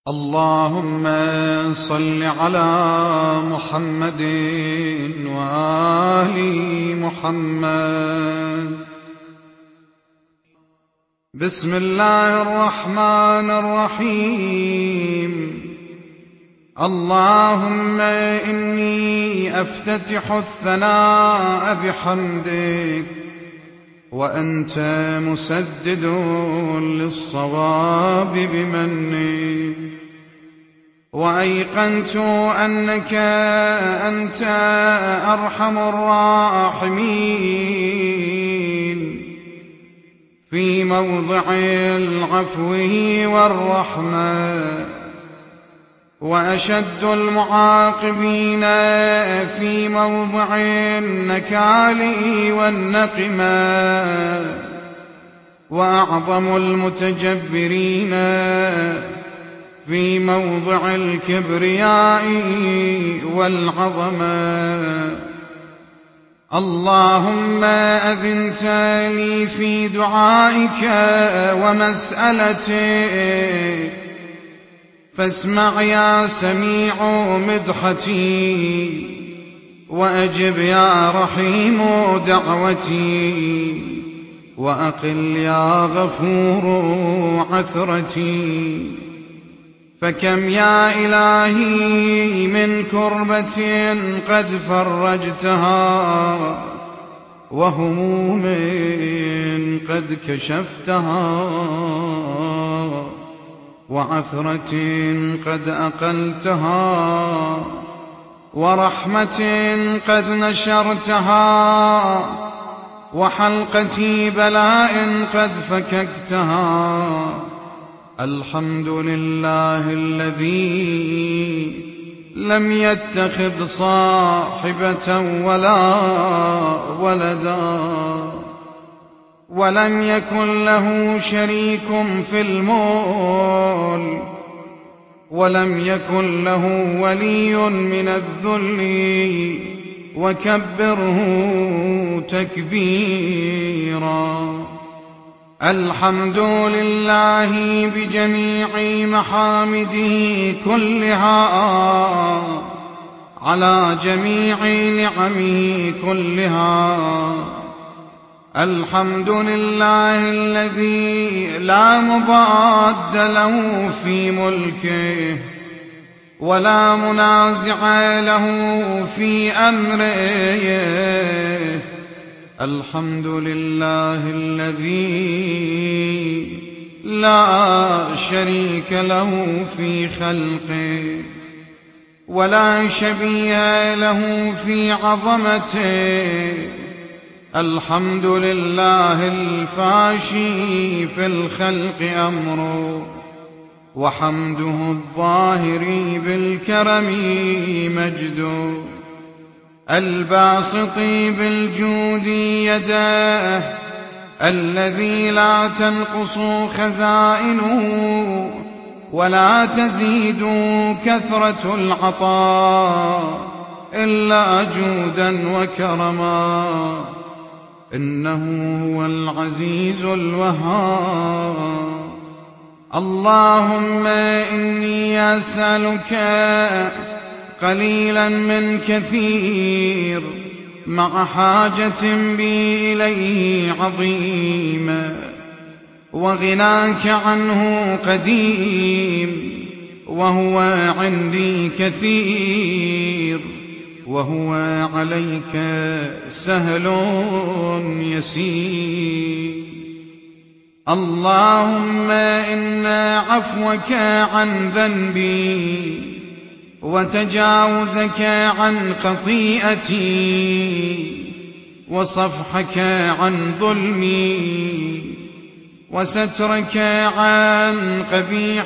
اللهم صل على محمد وآل محمد. بسم الله الرحمن الرحيم. اللهم إني أفتتح الثناء بحمدك وأنت مسدد للصواب بمنك، وأيقنت أنك أنت أرحم الراحمين في موضع العفو والرحمة، وأشد المعاقبين في موضع النكال والنقمة، وأعظم المتجبرين في موضع الكبرياء والعظمة. اللهم أذنت لي في دعائك ومسألتك، فاسمع يا سميع مدحتي، وأجب يا رحيم دعوتي، وأقل يا غفور عثرتي. فكم يا إلهي من كربة قد فرجتها، وهموم قد كشفتها، وعثرة قد أقلتها، ورحمة قد نشرتها، وحلقة بلاء قد فككتها. الحمد لله الذي لم يتخذ صاحبة ولا ولدا، ولم يكن له شريك في الملك، ولم يكن له ولي من الذل، وكبره تكبيرا. الحمد لله بجميع محامده كلها، على جميع نعمه كلها. الحمد لله الذي لا مضاد له في ملكه، ولا منازع له في أمره. الحمد لله الذي لا شريك له في خلقه، ولا شبيه له في عظمته. الحمد لله الفاشي في الخلق أمره، وحمده الظاهر بالكرم مجده، الباسط بالجود يداه، الذي لا تنقص خزائنه ولا تزيد كثرة العطاء إلا جودا وكرما. إنه هو العزيز الوهاب. اللهم إني أسألك قليلا من كثير، مع حاجة بي إليه عظيمة، وغناك عنه قديم، وهو عندي كثير، وهو عليك سهل يسير. اللهم إن عفوك عن ذنبي، وتجاوزك عن خطيئتي، وصفحك عن ظلمي، وسترك عن قبيح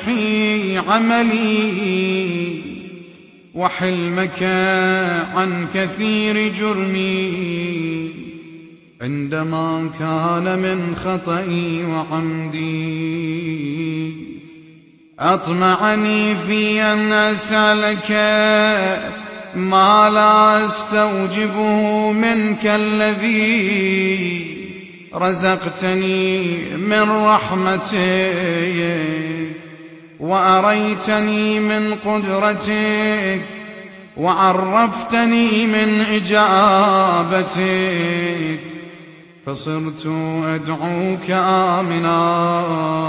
عملي، وحلمك عن كثير جرمي، عندما كان من خطئي وعمدي. أطمعني في أن أسألك ما لا أستوجبه منك الذي رزقتني من رحمتك، وأريتني من قدرتك وعرفتني من إجابتك، فصرت أدعوك آمنا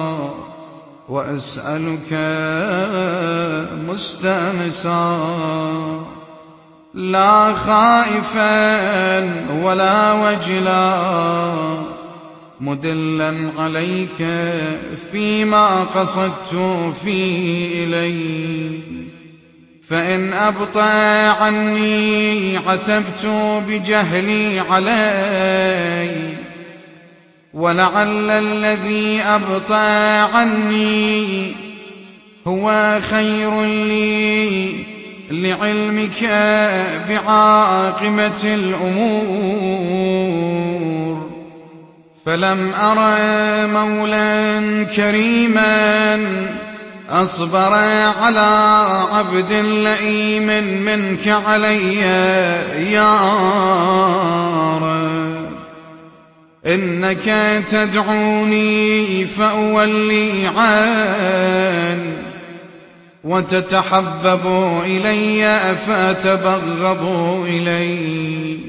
وأسألك مستأنسا، لا خائفا ولا وجلا، مدلا عليك فيما قصدت فيه إليك. فإن أبطأ عني عتبت بجهلي علي، ولعل الذي أبطأ عني هو خير لي لعلمك بعاقبة الأمور. فلم أر مولا كريما أصبر على عبد لئيم منك علي يا رب. إنك تدعوني فأولي عن، وتتحبب إلي فأتبغض إلي،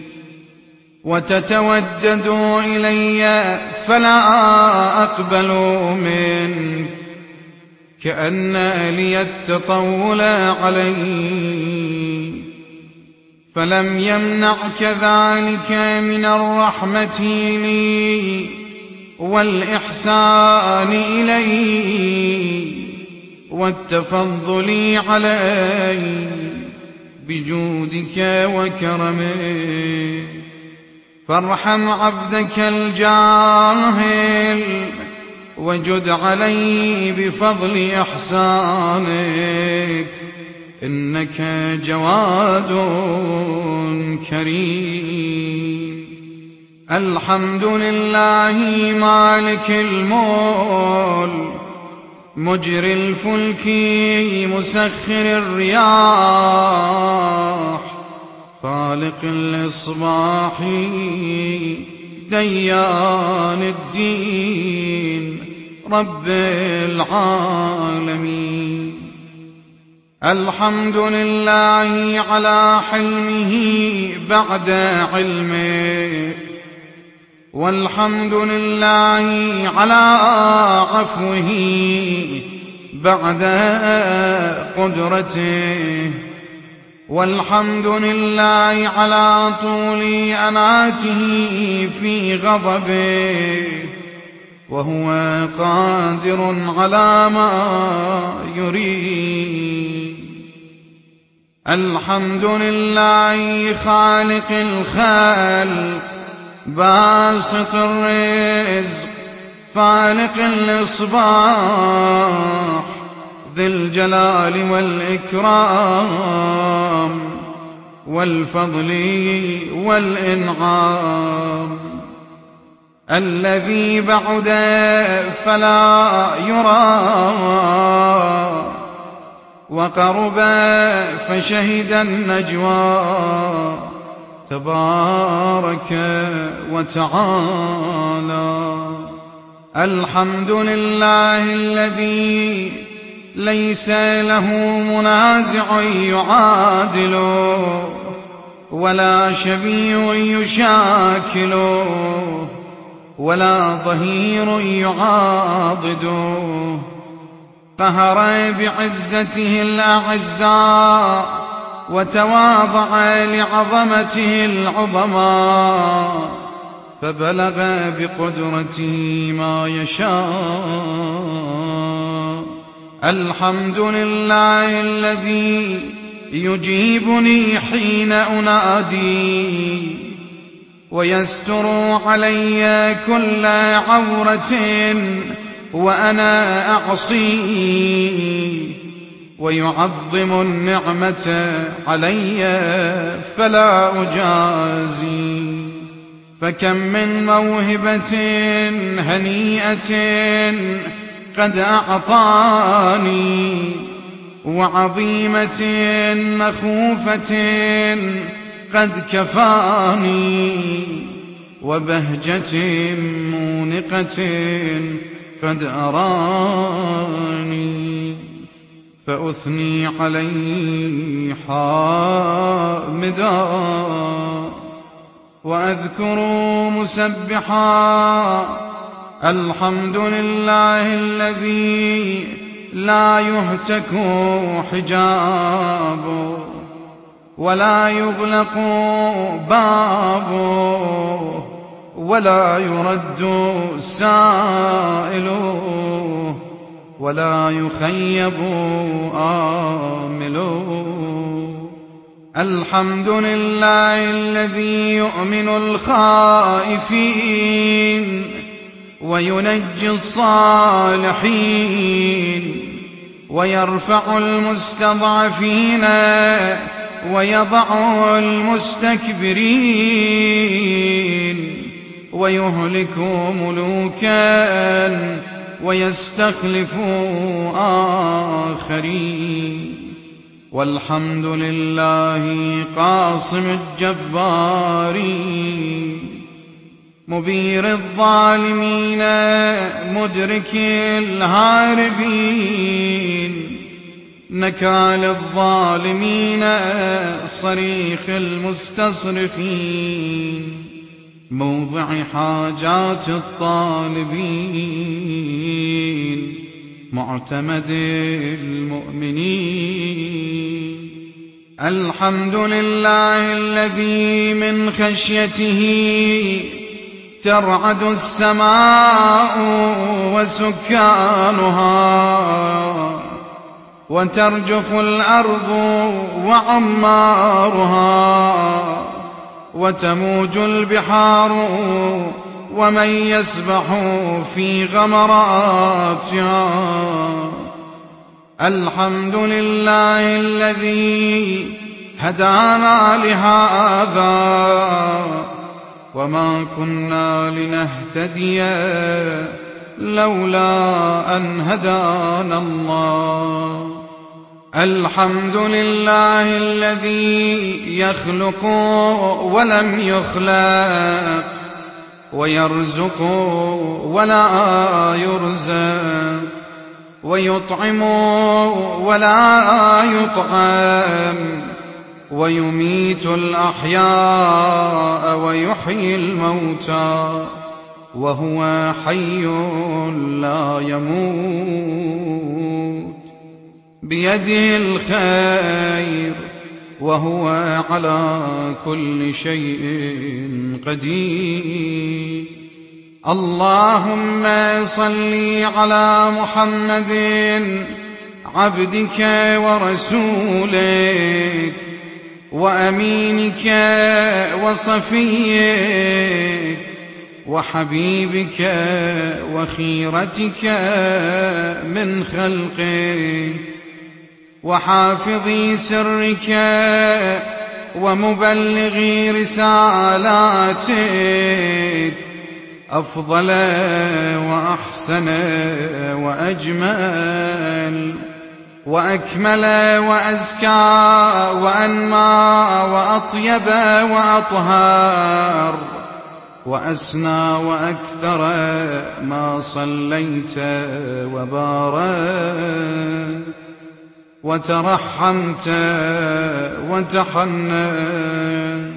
وتتودد إلي فلا أقبل منك، كأن لي التطول علي. فلم يمنعك ذلك من الرحمة لي والإحسان إلي والتفضل علي بجودك وكرمك. فارحم عبدك الجاهل وجد علي بفضل إحسانك، إنك جواد كريم. الحمد لله مالك الملك مجري الفلك مسخر الرياح، خالق الإصباح ديان الدين رب العالمين. الحمد لله على حلمه بعد علمه، والحمد لله على عفوه بعد قدرته، والحمد لله على طول أناته في غضبه، وهو قادر على ما يريد. الحمد لله خالق الخلق باسط الرزق فالق الإصباح ذي الجلال والإكرام والفضل والإنعام، الذي بعد فلا يرى وقرب فشهد النجوى، تبارك وتعالى. الحمد لله الذي ليس له منازع يعادله ولا شبيه يشاكله ولا ظهير يعاضده، قهر بعزته الأعزاء وتواضع لعظمته العظماء، فبلغ بقدرته ما يشاء. الحمد لله الذي يجيبني حين أنادي ويستر علي كل عورة وأنا أعصي، ويعظم النعمة علي فلا أجازي. فكم من موهبة هنيئة قد أعطاني، وعظيمة مخوفة قد كفاني، وبهجة مونقة قد أراني. فأثني عليه حامدا وأذكر مسبحا. الحمد لله الذي لا يهتك حجابه ولا يغلق بابه ولا يرد سائله ولا يخيب آمله. الحمد لله الذي يؤمن الخائفين وينجي الصالحين ويرفع المستضعفين ويضع المستكبرين ويهلك ملوكا ويستخلف آخرين. والحمد لله قاصم الجبارين مبير الظالمين مدرك الهاربين نكال الظالمين صريخ المستصرخين موضع حاجات الطالبين معتمد المؤمنين. الحمد لله الذي من خشيته ترعد السماء وسكانها وترجف الأرض وعمارها وتموج البحار ومن يسبح في غمراتها. الحمد لله الذي هدانا لهذا وما كنا لنهتدي لولا أن هدانا الله. الحمد لله الذي يخلق ولم يخلق ويرزق ولا يرزق ويطعم ولا يطعم ويميت الأحياء ويحيي الموتى وهو حي لا يموت بيده الخير وهو على كل شيء قدير. اللهم صل على محمد عبدك ورسولك وأمينك وصفيك وحبيبك وخيرتك من خلقك وحافظ سرك ومبلغ رسالاتك أفضل وأحسن وأجمل وأكمل وأزكى وأنمى وأطيب وأطهر وأسنى وأكثر ما صليت وبارك وترحمت وتحنن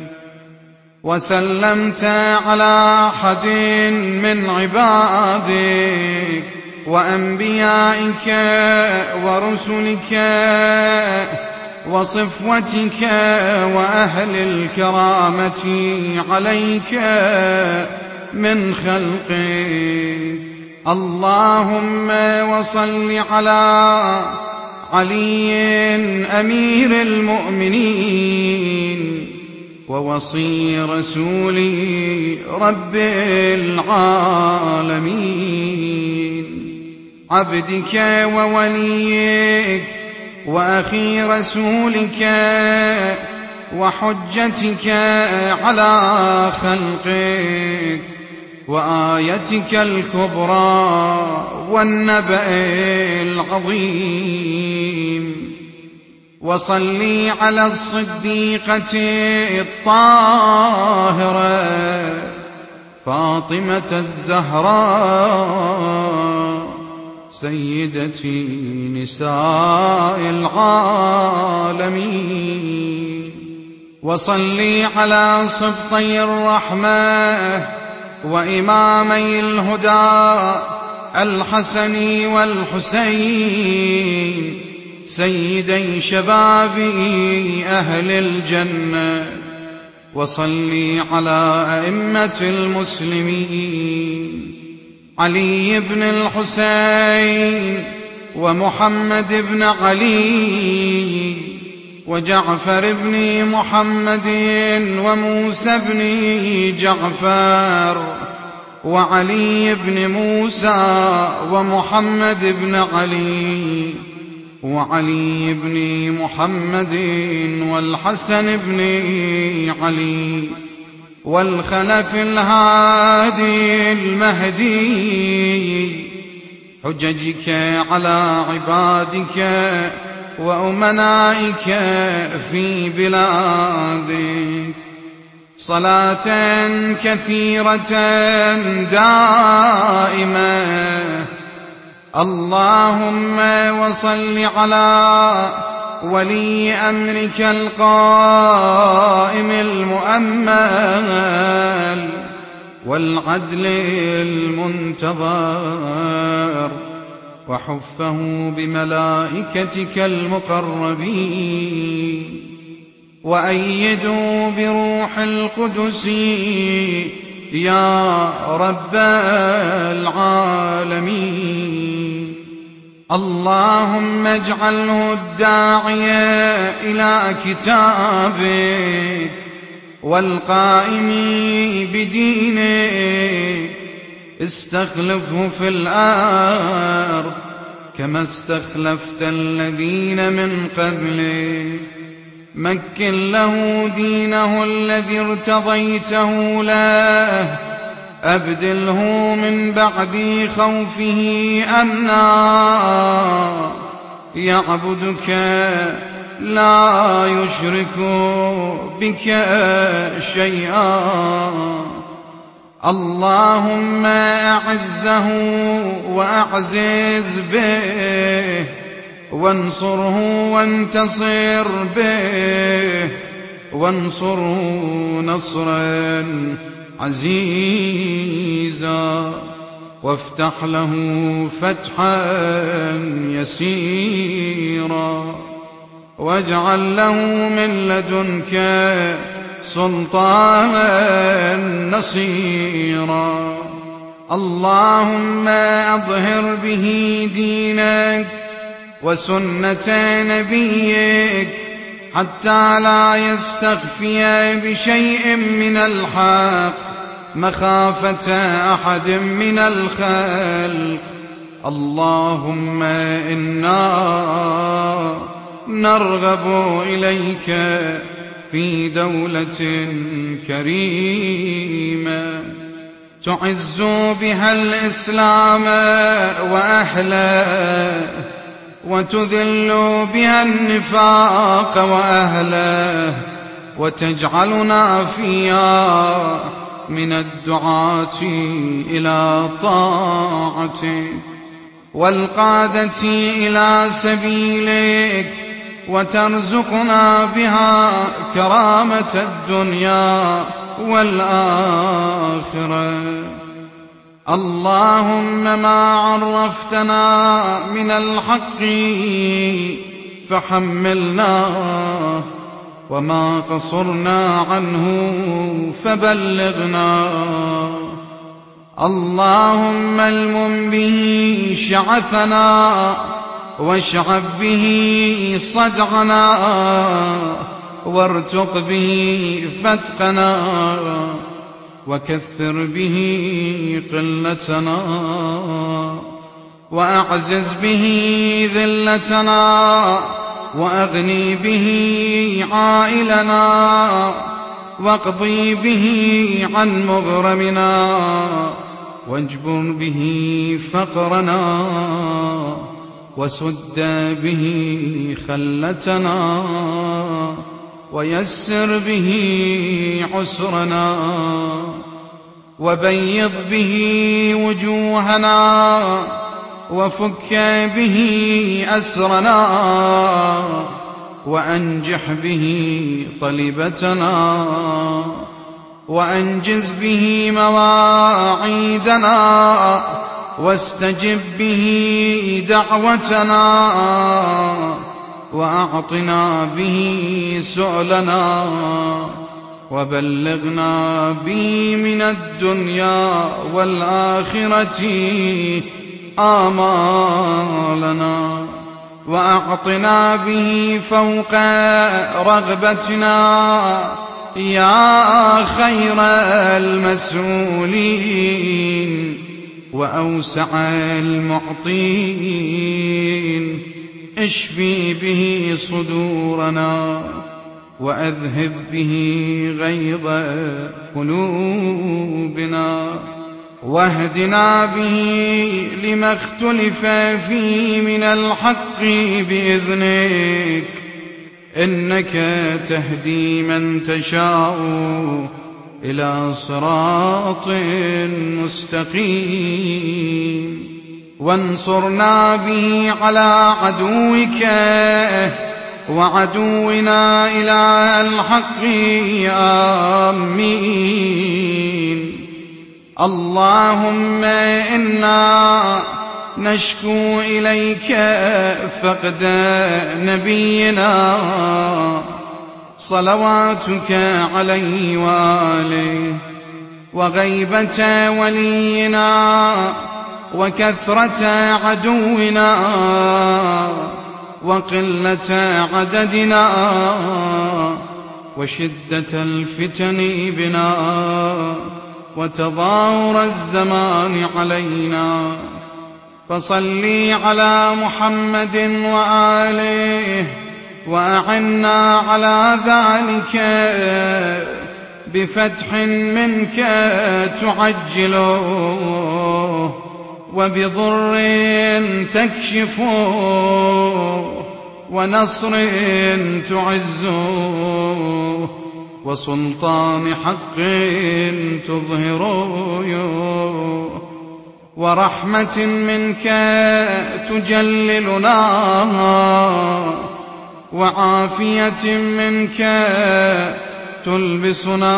وسلمت على أحد من عبادك وأنبيائك ورسلك وصفوتك وأهل الكرامة عليك من خلقك. اللهم وصل على علي أمير المؤمنين ووصي رسول رب العالمين عبدك ووليك وأخي رسولك وحجتك على خلقك وآيتك الكبرى والنبأ العظيم. وصلي على الصديقة الطاهرة فاطمة الزهراء سيدتي نساء العالمين. وصلي على سبطي الرحمة وإمامي الهدى الحسن والحسين سيدي شباب أهل الجنة. وصلي على أئمة المسلمين علي بن الحسين ومحمد بن علي وجعفر بن محمد وموسى بن جعفر وعلي بن موسى ومحمد بن علي وعلي بن محمد والحسن بن علي والخلف الهادي المهدي حججك على عبادك وأمنائك في بلادك صلاة كثيرة دائمة. اللهم وصل على ولي أمرك القائم المؤمل والعدل المنتظر وحفه بملائكتك المقربين وأيدوا بروح القدس يا رب العالمين. اللهم اجعله الداعية إلى كتابك والقائم بدينك استخلفه في الأرض كما استخلفت الذين من قبله. مكن له دينه الذي ارتضيته له أبدله من بعد خوفه أمنا يعبدك لا يشرك بك شيئا. اللهم أعزه وأعزز به وانصره وانتصر به وانصره نصرا عزيزا وافتح له فتحا يسيرا واجعل له من لدنك سلطانا نصيرا. اللهم أظهر به دينك وسنة نبيك حتى لا يستخفي بشيء من الحق مخافة أحد من الخلق. اللهم إنا نرغب إليك في دولة كريمة تعز بها الإسلام وأهله وتذل بها النفاق وأهله وتجعلنا فيها من الدعاة إلى طاعتك والقادة إلى سبيلك وترزقنا بها كرامة الدنيا والآخرة. اللهم ما عرفتنا من الحق فحملناه وما قصرنا عنه فبلغنا. اللهم المم به شعثنا واشعب به صدعنا وارتق به فتقنا وكثر به قلتنا وأعزز به ذلتنا وأغني به عائلنا واقضي به عن مغرمنا واجبر به فقرنا وسد به خلتنا ويسر به عسرنا وبيض به وجوهنا وفك به أسرنا وأنجح به طلبتنا وأنجز به مواعيدنا واستجب به دعوتنا وأعطنا به سؤلنا وبلغنا به من الدنيا والآخرة آمالنا وأعطنا به فوق رغبتنا يا خير المسؤولين وأوسع المعطين اشفي به صدورنا وأذهب به غيظ قلوبنا واهدنا به لما اختلف فيه من الحق بإذنك إنك تهدي من تشاء إلى صراط مستقيم وانصرنا به على عدوك وعدونا إلى الحق آمين. اللهم إنا نشكو إليك فقد نبينا صلواتك عليه وآله وغيبة ولينا وكثرة عدونا وقلة عددنا وشدة الفتن بنا وتظاهر الزمان علينا فصلي على محمد وآله وأعنا على ذلك بفتح منك تعجله وبضر تكشفه ونصر تعزه وسلطان حق تظهره ورحمة منك تجللنا وعافية منك تلبسنا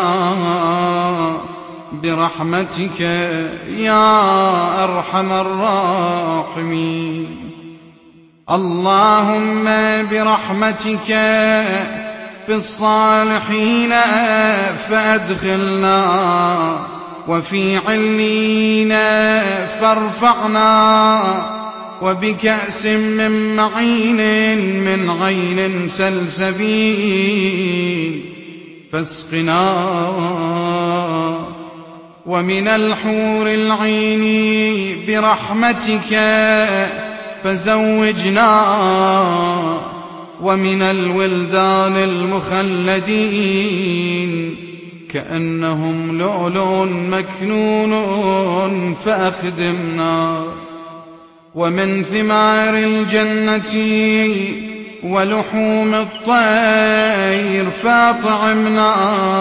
برحمتك يا أرحم الراحمين. اللهم برحمتك في الصالحين فأدخلنا وفي علين فارفعنا وبكأس من معين من عين سلسبيل فاسقنا ومن الحور العين برحمتك فزوجنا ومن الولدان المخلدين كأنهم لؤلؤ مكنون فأخدمنا ومن ثمار الجنة ولحوم الطير فاطعمنا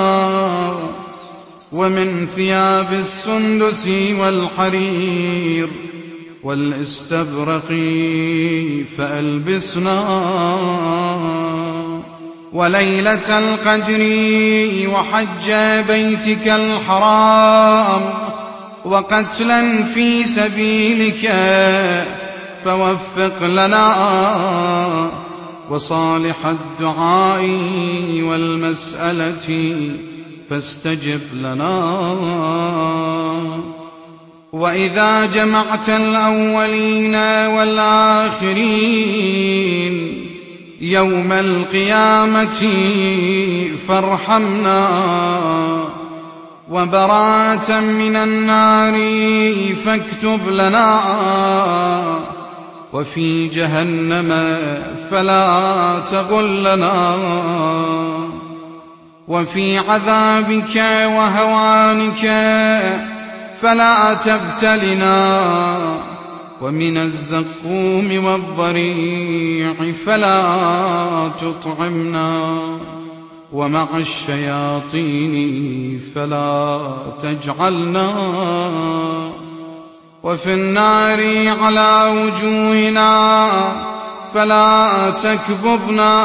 ومن ثياب السندس والحرير والاستبرق فألبسنا وليلة القدر وحج بيتك الحرام وقتلا في سبيلك فوفق لنا وصالح الدعاء والمسألة فاستجب لنا وإذا جمعت الأولين والآخرين يوم القيامة فارحمنا وبراءة من النار فاكتب لنا وفي جهنم فلا تغلنا وفي عذابك وهوانك فلا تبتلنا ومن الزقوم والضريع فلا تطعمنا ومع الشياطين فلا تجعلنا وفي النار على وجوهنا فلا تكببنا،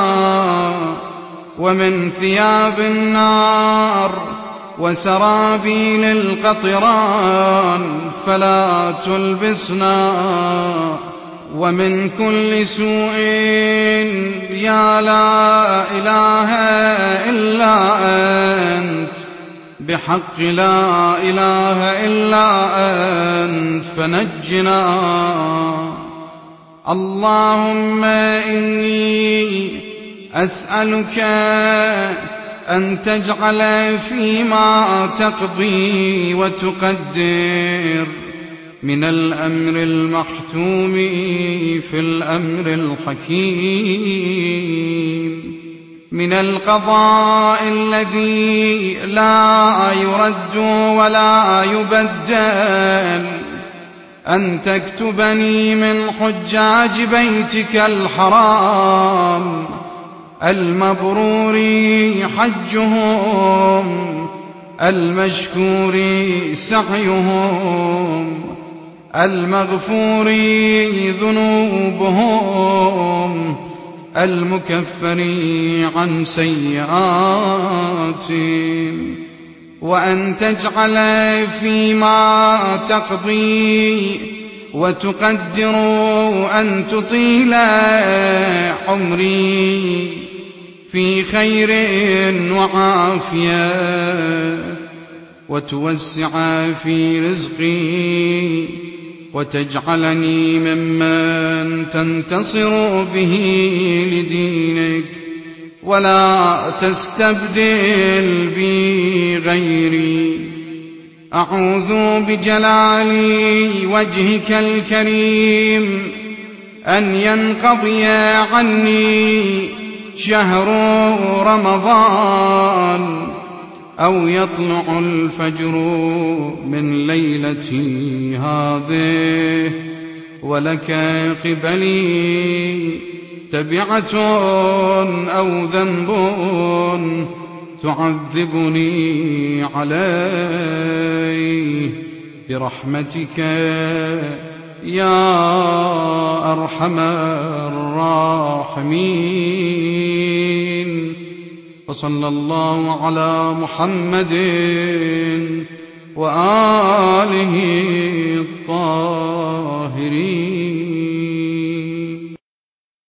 ومن ثياب النار وسرابيل القطران فلا تلبسنا، ومن كل سوء يا لا إله إلا أنت، بحق لا إله إلا أنت فنجنا. اللهم إني أسألك أن تجعل فيما تقضي وتقدر من الأمر المحتوم في الأمر الحكيم، من القضاء الذي لا يرد ولا يبدل، أن تكتبني من حجاج بيتك الحرام المبرور حجهم، المشكور سعيهم، المغفور ذنوبهم، المكفر عن سيئاتهم، وأن تجعل فيما تقضي وتقدر أن تطيل عمري في خير وعافية، وتوسع في رزقي، وتجعلني ممن تنتصر به لدينك، ولا تستبدل بي غيري. أعوذ بجلال وجهك الكريم أن ينقضي عني شهر رمضان، أو يطلع الفجر من ليلتي هذه ولك قبلي تبعة أو ذنب تعذبني عليه، برحمتك يا أرحم الراحمين. وصلى الله على محمد وآله الطاهرين.